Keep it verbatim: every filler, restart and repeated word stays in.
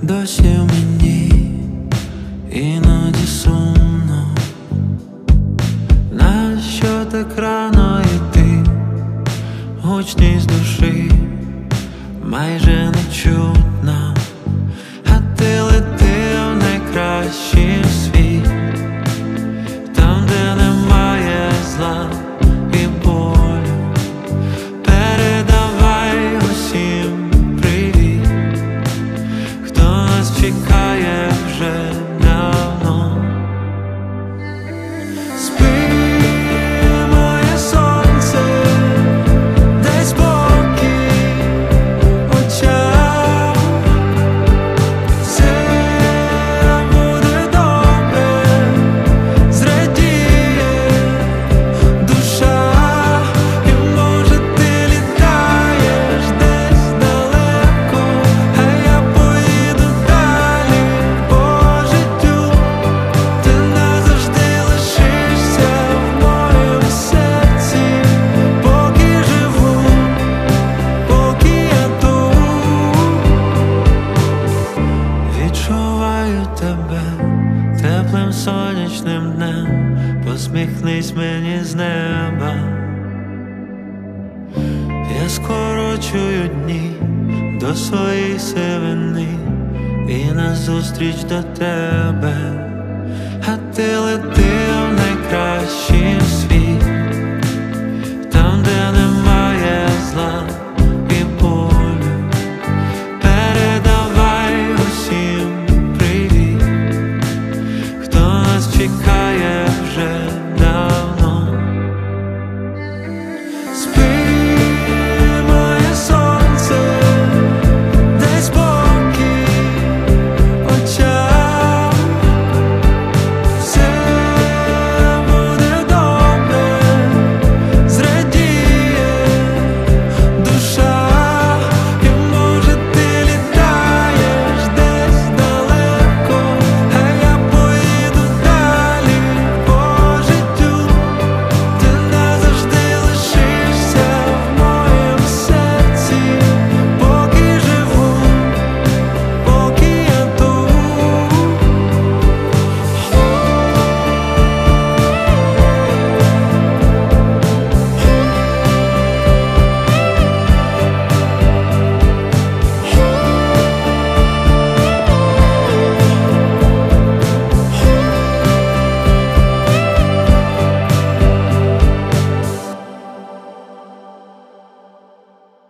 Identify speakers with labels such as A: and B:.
A: Досі мені іноді сумно, нащо так рано йти? Гучність душі майже не чутно, а ти летив в найкращий світ, там, де немає зла і болю. Передавай усім привіт, хто нас чекає вже давно. Спи, моє сонце, дай спокій очам. Все буде добре, зрадіє душа. І може ти літаєш десь далеко, а я поїду далі по життю. Ти назавжди лишишся в моєму серці, поки живу, поки я тут. Відчуваю тебе теплим сонячним днем, посміхнись мені з неба. Я скорочую дні до своєї сивини і назустріч до тебе, а ти лети в найкращий світ,